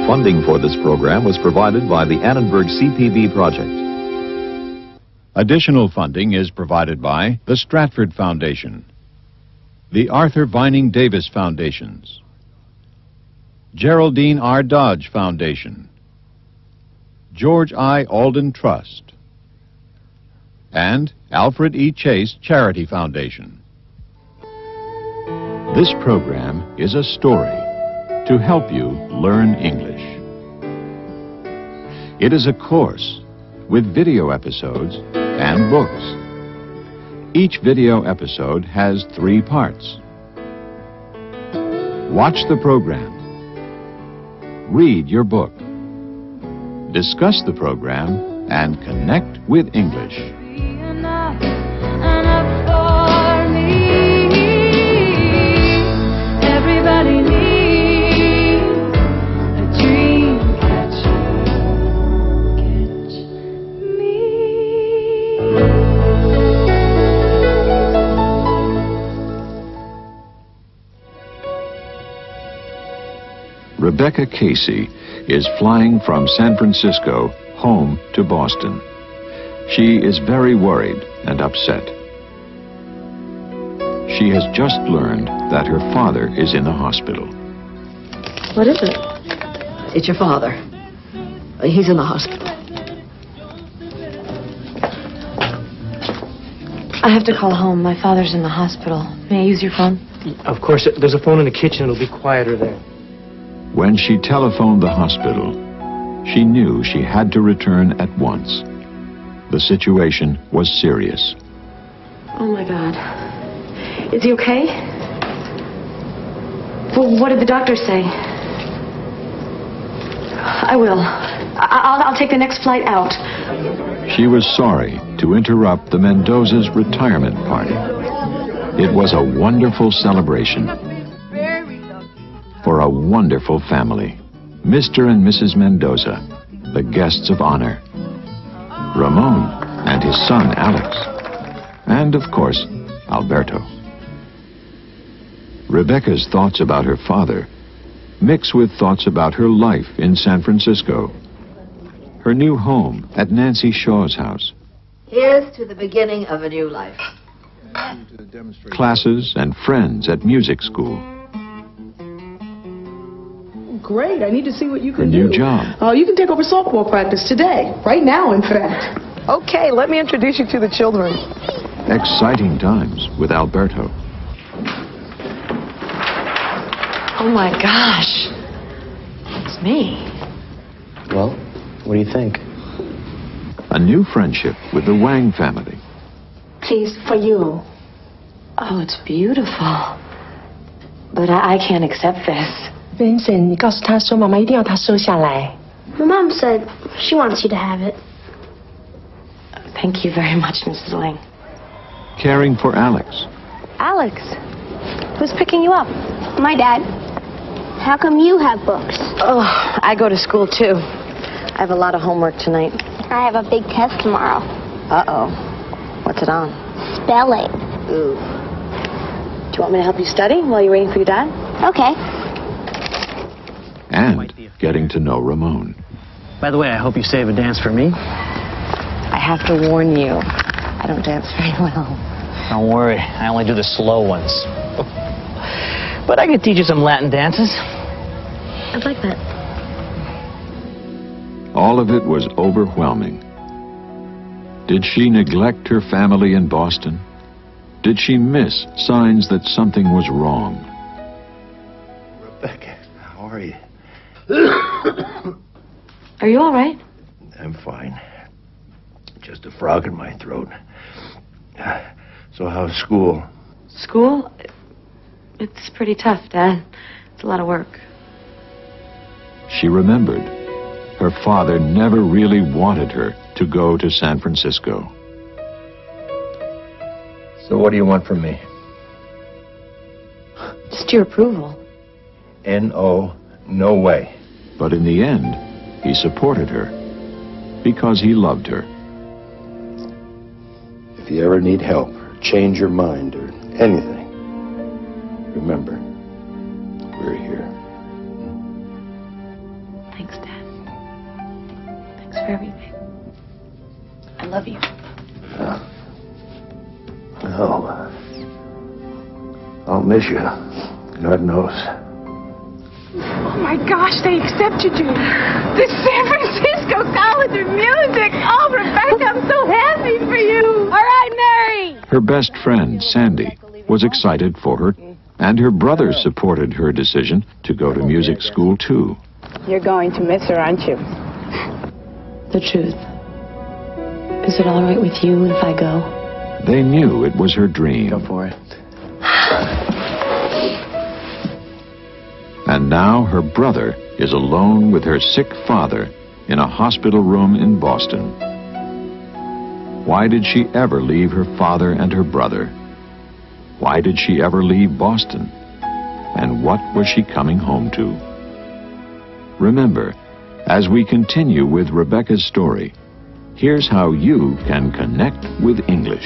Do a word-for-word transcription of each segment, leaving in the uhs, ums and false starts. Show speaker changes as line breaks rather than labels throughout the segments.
Funding for this program was provided by the Annenberg C P B project.
Additional funding is provided by the Stratford Foundation, the Arthur Vining Davis Foundations, Geraldine R. Dodge Foundation, George I. Alden Trust, and Alfred E. Chase Charity Foundation. This program is a story to help you learn English. It is a course with video episodes and books. Each video episode has three parts. Watch the program. Read your book. Discuss the program and connect with English.
Everybody needs a dream catcher. Catch me.
Rebecca Casey is flying from San Francisco home to Boston. She is very worried and upset. She has just learned that her father is in the hospital.
What is it? It's your father. He's in the hospital. I have to call home. My father's in the hospital. May I use your phone?
Of course. There's a phone in the kitchen. It'll be quieter there.
When she telephoned the hospital, she knew she had to return at once. The situation was serious.
Oh, my God. Is he okay? Well, what did the doctor say? I will. I I'll, I'll take the next flight out.
She was sorry to interrupt the Mendoza's retirement party. It was a wonderful celebration for a wonderful family. Mister and Missus Mendoza, the guests of honor. Ramon and his son Alex. And, of course, Alberto. Rebecca's thoughts about her father mix with thoughts about her life in San Francisco. Her new home at Nancy Shaw's house.
Here's to the beginning of a new life.
Classes and friends at music school.
Great, I need to see what you
Her
can
new
do.
job.
Oh, you can take over softball practice today. Right now, in fact. Okay, let me introduce you to the children.
Exciting times with Alberto.
Oh, my gosh. It's me.
Well, what do you think?
A new friendship with the Wang family.
Please, for you. Oh, it's beautiful. But I, I can't accept this.
Vincent, 你告诉他说，妈妈一定要他收下来。
My mom said she wants you to have it.
Thank you very much, Missus Ling.
Caring for Alex.
Alex, who's picking you up?
My dad. How come you have books?
Oh, I go to school, too. I have a lot of homework tonight.
I have a big test tomorrow.
Uh-oh. What's it on?
Spelling.
Ooh. Do you want me to help you study while you're waiting for your dad?
Okay.
And getting to know Ramon.
By the way, I hope you save a dance for me.
I have to warn you, I don't dance very well.
Don't worry, I only do the slow ones. But I could teach you some Latin dances.
I'd like that.
All of it was overwhelming. Did she neglect her family in Boston? Did she miss signs that something was wrong?
Rebecca, how are you?
Are you all right?
I'm fine. Just a frog in my throat. So how's school?
School? It's pretty tough, Dad. It's a lot of work.
She remembered her father never really wanted her to go to San Francisco.
So what do you want from me?
Just your approval.
N O, no way.
But in the end, he supported her because he loved her.
If you ever need help, or change your mind, or anything, remember, we're here.
Thanks
love you.
Uh, no. I'll miss you. God knows.
Oh my gosh, they accepted you. The San Francisco College of Music. Oh, Rebecca, I'm so happy for you. All right, Mary.
Her best friend, Sandy, was excited for her, and her brother supported her decision to go to music school, too.
You're going to miss her, aren't you?
The truth. Is it all right with you if I go?
They knew it was her dream.
Go for it.
And now her brother is alone with her sick father in a hospital room in Boston. Why did she ever leave her father and her brother? Why did she ever leave Boston? And what was she coming home to? Remember, as we continue with Rebecca's story, here's how you can connect with English.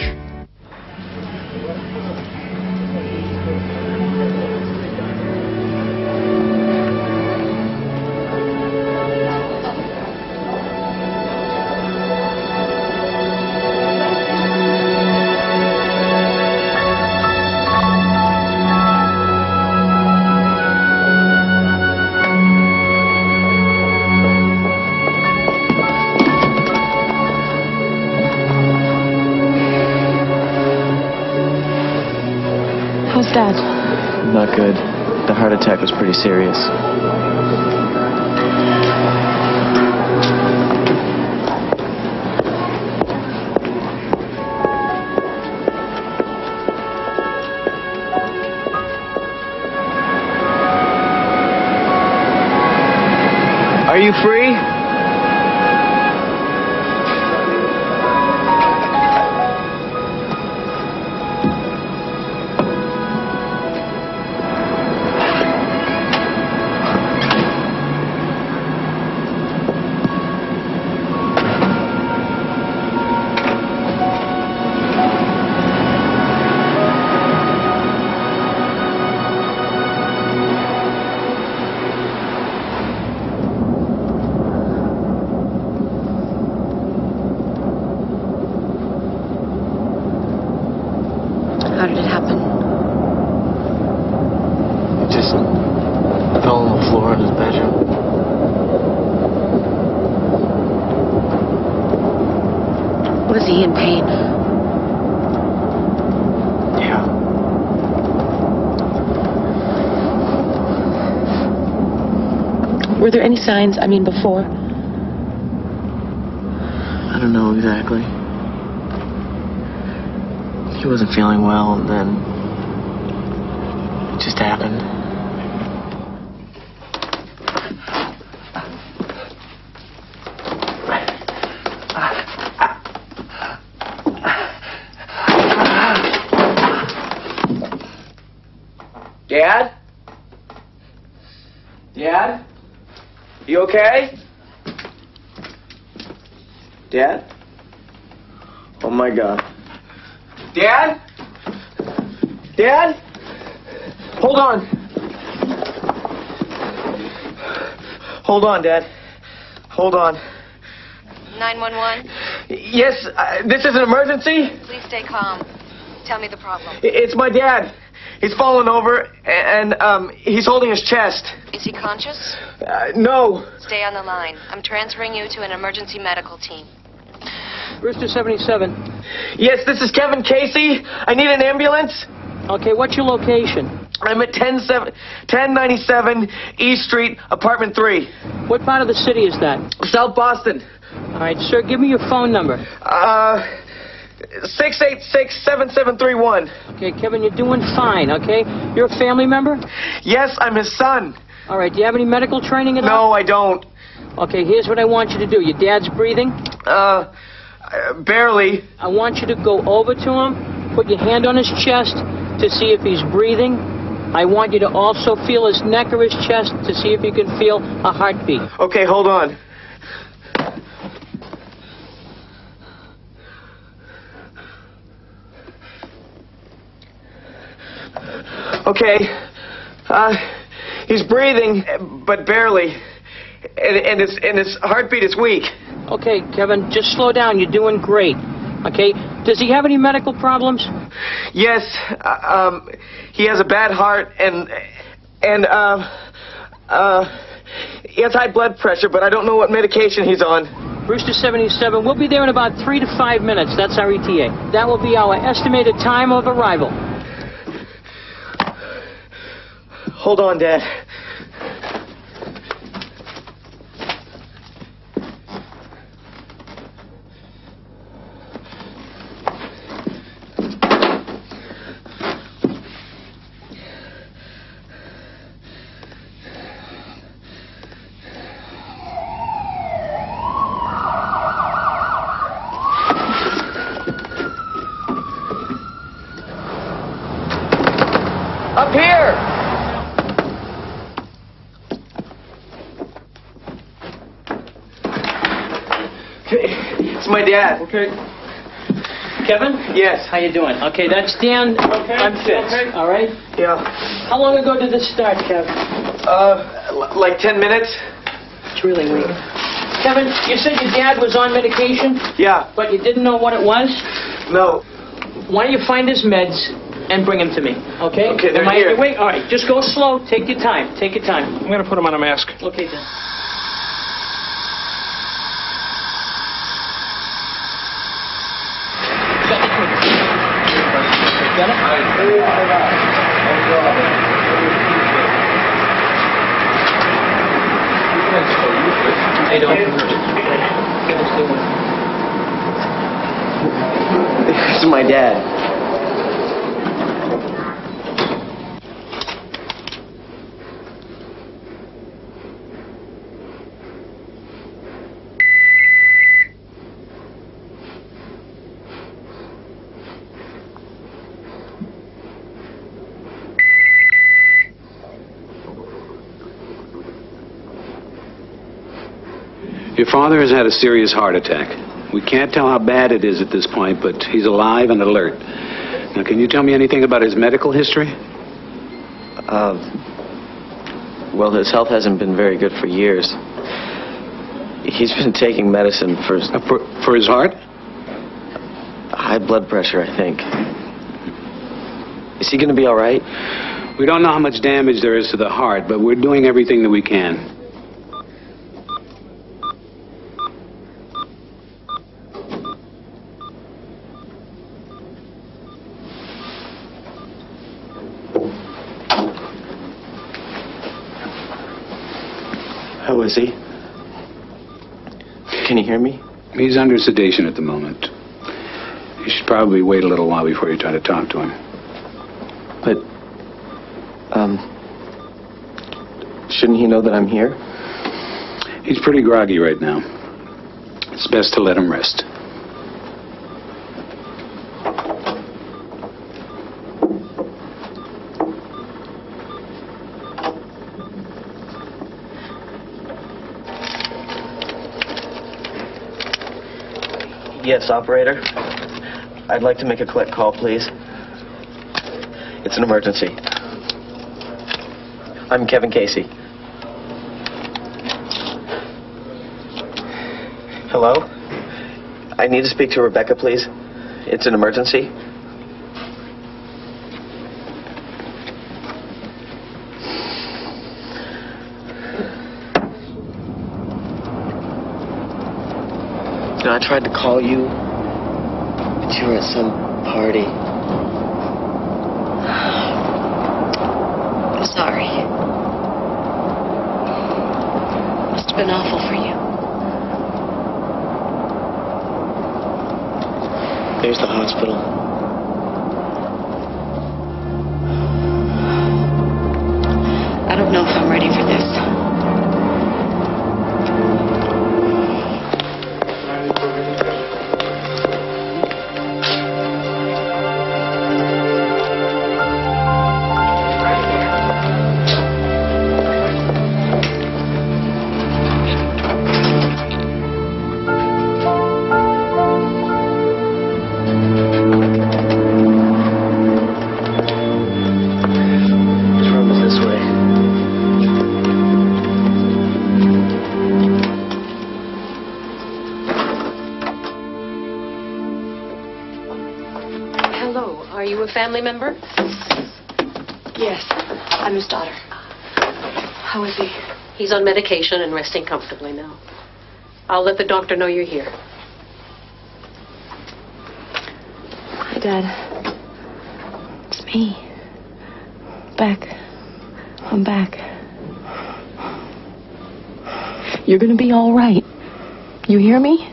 How's Dad?
Not good. The heart attack was pretty serious. Are you free?
How did it happen?
He just fell on the floor in his bedroom.
Was he in pain?
Yeah.
Were there any signs, I mean, before?
I don't know exactly. He wasn't feeling well, and then it just happened. Dad? Dad? You okay? Dad? Oh my God. Dad? Dad? Hold on. Hold on, Dad. Hold on.
nine one one?
Yes, uh, this is an emergency.
Please stay calm. Tell me the problem.
I- It's my dad. He's fallen over, and um, he's holding his chest.
Is he conscious?
Uh, no.
Stay on the line. I'm transferring you to an emergency medical team.
Brewster seventy-seven.
Yes, this is Kevin Casey. I need an ambulance.
Okay, what's your location?
I'm at ten ninety-seven East Street, apartment three.
What part of the city is that?
South Boston.
All right, sir, give me your phone number.
Uh, six eight six, seven seven three one.
Okay, Kevin, you're doing fine, okay? You're a family member?
Yes, I'm his son.
All right, do you have any medical training at
No,
all?
I don't.
Okay, here's what I want you to do. Your dad's breathing?
Uh, barely.
I want you to go over to him, put your hand on his chest to see if he's breathing. I want you to also feel his neck or his chest to see if you can feel a heartbeat.
Okay, hold on. Okay. Uh, he's breathing, but barely. And, and, his, and his heartbeat is weak.
Okay, Kevin, just slow down. You're doing great. Okay? Does he have any medical problems?
Yes, uh, um, he has a bad heart and, and, uh, uh, he has high blood pressure, but I don't know what medication he's on.
Brewster seventy-seven, we'll be there in about three to five minutes. That's our E T A. That will be our estimated time of arrival.
Hold on, Dad. Up here! It's my dad.
Okay. Kevin?
Yes.
How you doing? Okay, that's Dan.
Okay.
I'm Fitz.
Okay.
All right?
Yeah.
How long ago did this start, Kevin?
Uh, l- like ten minutes?
It's really weird. Kevin, you said your dad was on medication,
Yeah.
but you didn't know what it was?
No.
Why don't you find his meds and bring him to me, okay?
Okay, they're
Am I-
here.
Wait, all right, just go slow. Take your time. Take your time.
I'm gonna put him on a mask.
Okay, then. Got it? How you doing?
This is my dad.
Your father has had a serious heart attack. We can't tell how bad it is at this point, but he's alive and alert. Now, can you tell me anything about his medical history?
Uh, well, his health hasn't been very good for years. He's been taking medicine for...
Uh, for, for his heart?
High blood pressure, I think. Is he going to be all right?
We don't know how much damage there is to the heart, but we're doing everything that we can.
How is he? Can you hear me?
He's under sedation at the moment. You should probably wait a little while before you try to talk to him.
But, um, shouldn't he know that I'm here?
He's pretty groggy right now. It's best to let him rest.
Yes, operator. I'd like to make a collect call, please. It's an emergency. I'm Kevin Casey. Hello? I need to speak to Rebecca, please. It's an emergency. You know, I tried to call you, but you were at some party.
I'm sorry. Must have been awful for you.
There's the hospital.
I don't know if I'm ready for this.
His room is this way.
family member?
Yes, I'm his daughter. How is he?
He's on medication and resting comfortably now. I'll let the doctor know you're here.
Hi, Dad. It's me. Back. I'm back. You're gonna be all right. You hear me?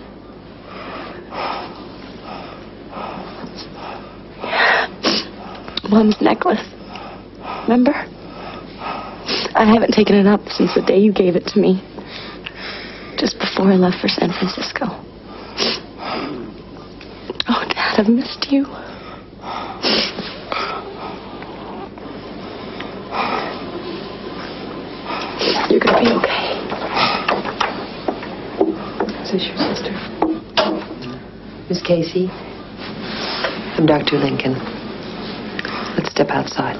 Mom's necklace. Remember? I haven't taken it up since the day you gave it to me. Just before I left for San Francisco. Oh, Dad, I've missed you. You're gonna be okay. Is this your sister?
Miss Casey, I'm Doctor Lincoln. Let's step outside.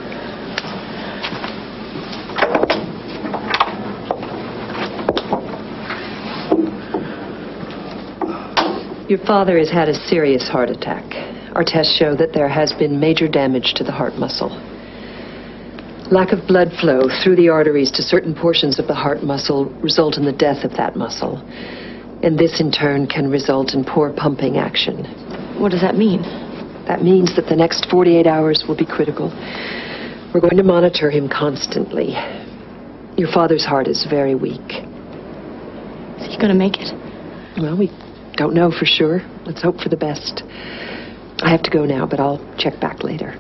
Your father has had a serious heart attack. Our tests show that there has been major damage to the heart muscle. Lack of blood flow through the arteries to certain portions of the heart muscle result in the death of that muscle. And this, in turn, can result in poor pumping action.
What does that mean?
That means that the next forty-eight hours will be critical. We're going to monitor him constantly. Your father's heart is very weak.
Is he gonna make it?
Well, we don't know for sure. Let's hope for the best. I have to go now, but I'll check back later.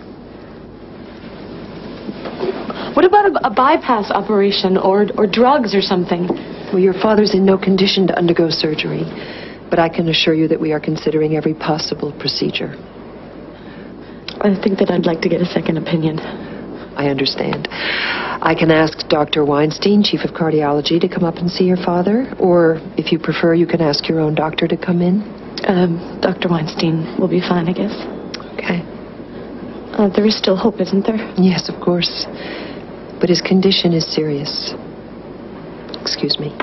What about a, a bypass operation or, or drugs or something?
Well, your father's in no condition to undergo surgery, but I can assure you that we are considering every possible procedure.
I think that I'd like to get a second opinion.
I understand. I can ask Doctor Weinstein, Chief of Cardiology, to come up and see your father, or if you prefer, you can ask your own doctor to come in.
Um, Doctor Weinstein will be fine, I guess.
Okay.
Uh, there is still hope, isn't there?
Yes, of course. But his condition is serious. Excuse me.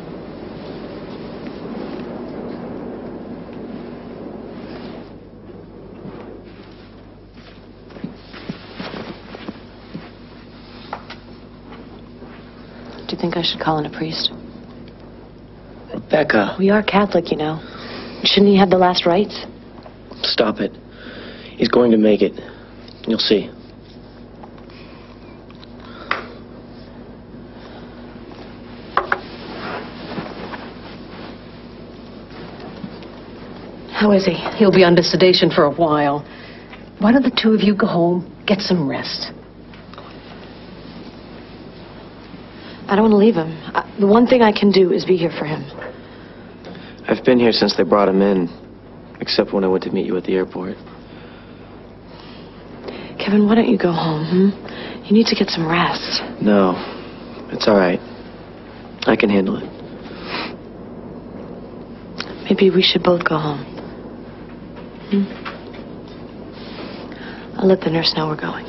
Do you think I should call in a priest?
Rebecca.
We are Catholic, you know. Shouldn't he have the last rites?
Stop it. He's going to make it. You'll see.
How is he?
He'll be under sedation for a while. Why don't the two of you go home, get some rest?
I don't want to leave him. I, the one thing I can do is be here for him.
I've been here since they brought him in, except when I went to meet you at the airport.
Kevin, why don't you go home, hmm? You need to get some rest.
No, it's all right. I can handle it.
Maybe we should both go home. Hmm? I'll let the nurse know we're going.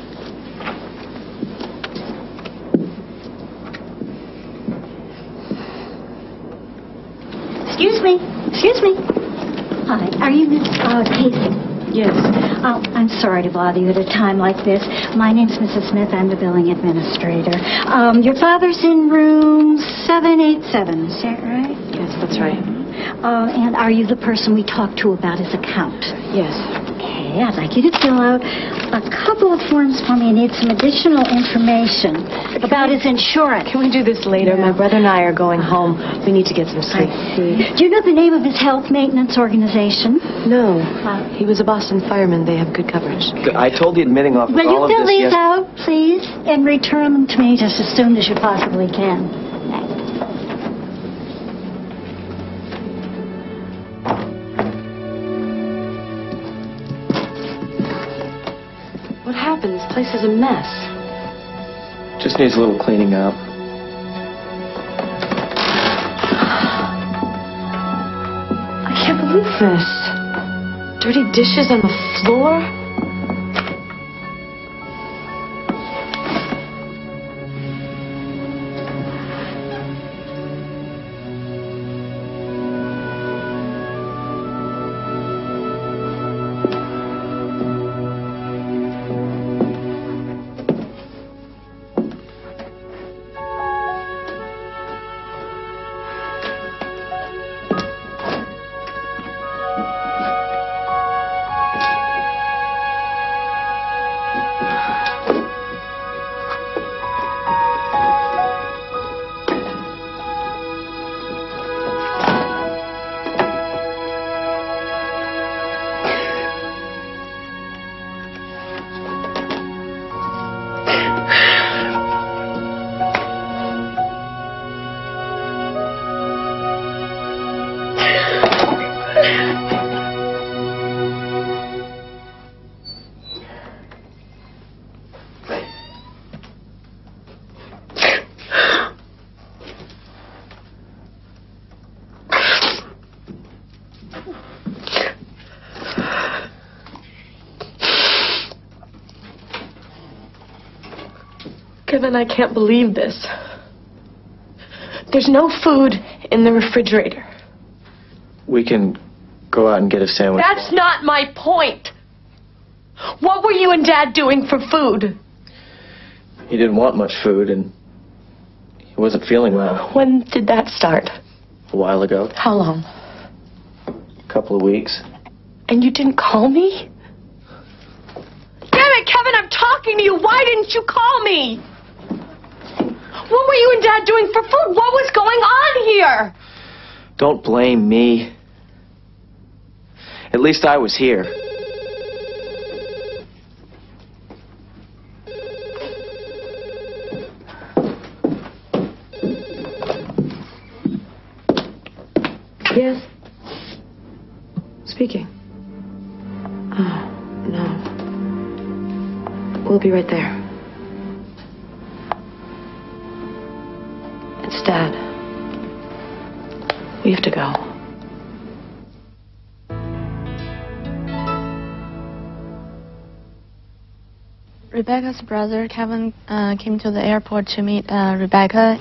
Excuse me. Excuse me. Hi. Are you Miss uh, Casey?
Yes.
Oh, I'm sorry to bother you at a time like this. My name's Missus Smith. I'm the billing administrator. Um, your father's in room seven eight seven. Is that right?
Yes, that's right.
Uh, and are you the person we talked to about his account?
Yes.
Okay, I'd like you to fill out a couple of forms for me. I need some additional information about his insurance.
Can we do this later?
Yeah.
My brother and I are going home. We need to get some sleep.
I see. Do you know the name of his health maintenance organization?
No.
Uh,
he was a Boston fireman. They have good coverage.
I told the admitting office
Will
all
you
of
fill
this
these
yes-
out, please, and return them to me just as soon as you possibly can? Thanks.
What happened? This place is a mess.
Just needs a little cleaning up.
I can't believe this. Dirty dishes on the floor. Kevin, I can't believe this. There's no food in the refrigerator.
We can go out and get a sandwich.
That's not my point. What were you and Dad doing for food?
He didn't want much food, and he wasn't feeling well.
When did that start?
A while ago.
How long?
A couple of weeks.
And you didn't call me? Damn it, Kevin, I'm talking to you. Why didn't you call me? What were you and Dad doing for food? What was going on here?
Don't blame me. At least I was here.
Yes. Speaking. Oh, no. We'll be right there. It's Dad. We have to go.
Rebecca's brother, Kevin, uh, came to the airport to meet uh, Rebecca.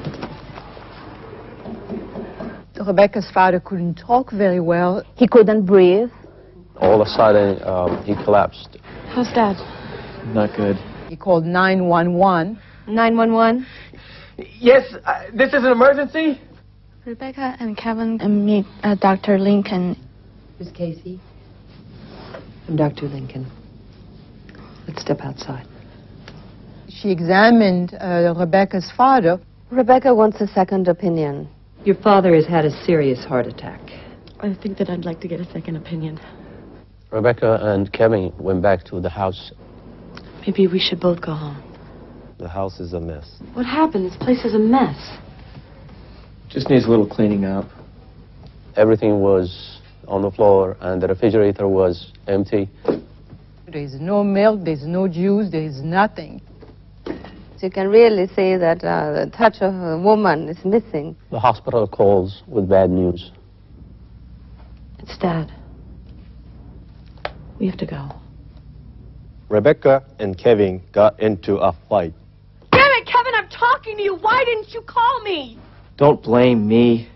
Rebecca's father couldn't talk very well.
He couldn't breathe.
All of a sudden, um, he collapsed.
How's Dad?
Not good.
He called nine one one.
nine one one?
Yes, uh, this is an emergency?
Rebecca and Kevin uh, meet uh, Doctor Lincoln.
Miss Casey? I'm Doctor Lincoln. Let's step outside.
She examined uh, Rebecca's father.
Rebecca wants a second opinion.
Your father has had a serious heart attack.
I think that I'd like to get a second opinion.
Rebecca and Kevin went back to the house.
Maybe we should both go home.
The house is a mess.
What happened? This place is a mess.
Just needs a little cleaning up.
Everything was on the floor and the refrigerator was empty.
There's no milk, there's no juice, there's nothing.
You can really say that uh, the touch of a woman is missing.
The hospital calls with bad news.
It's Dad. We have to go.
Rebecca and Kevin got into a fight.
Damn it, Kevin, I'm talking to you. Why didn't you call me?
Don't blame me.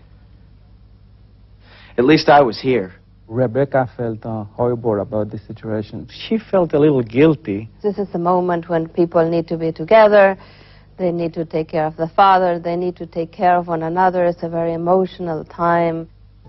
At least I was here.
Rebecca felt uh, horrible about the situation. She felt a little guilty.
This is the moment when people need to be together. They need to take care of the father. They need to take care of one another. It's a very emotional time.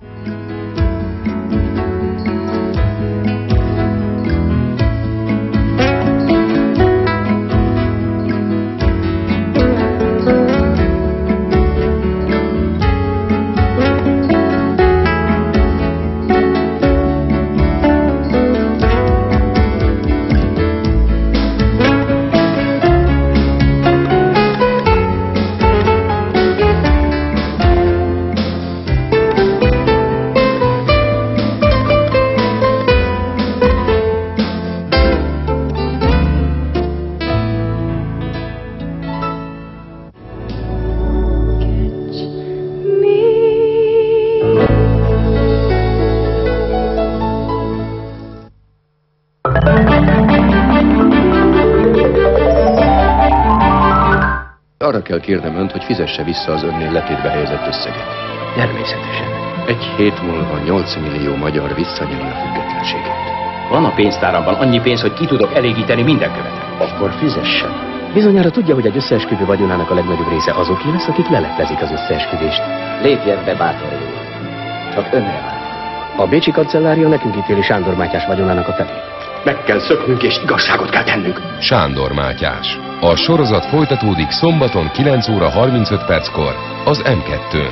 Arra kell kérnem önt, hogy fizesse vissza az önnél letétbe helyezett összeget.
Természetesen.
Egy hét múlva nyolc millió magyar visszanyeri a függetlenséget.
Van a pénztáramban annyi pénz, hogy ki tudok elégíteni minden követelést.
Akkor fizessen. Bizonyára tudja, hogy egy összeesküvő vagyonának a legnagyobb része azoké lesz, akik leleplezik az összeesküvést. Lépjen be, bátor úr. Csak önre vár. A bécsi kancellária nekünk ítéli Sándor Mátyás vagyonának a felét.
Meg kell szöknünk és igazságot kell tennünk.
Sándor Mátyás. A sorozat folytatódik szombaton kilenc óra harmincöt perckor az em kettőn.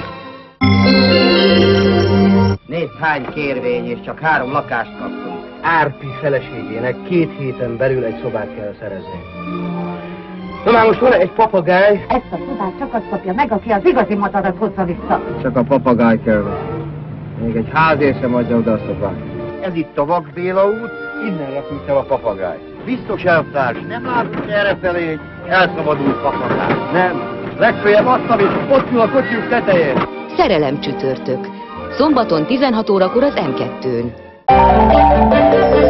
Néhány kérvény, és csak három lakást kaptunk. Árpi feleségének két héten belül egy szobát kell szerezni. Na már most van egy papagáj.
Ezt a szobát csak azt kapja meg, aki az igazi madarat hozza vissza.
Csak a papagáj kell. Még egy házészem adja oda a szobát. Ez itt a Vak Béla út, innen repült el a papagáj. Biztos elvtárs, nem látunk errefelé egy elszabadult papagáj. Nem, legfeljebb azt, amit ott ül a kocsiuk tetején.
Szerelem csütörtök. Szombaton tizenhat órakor az em kettőn.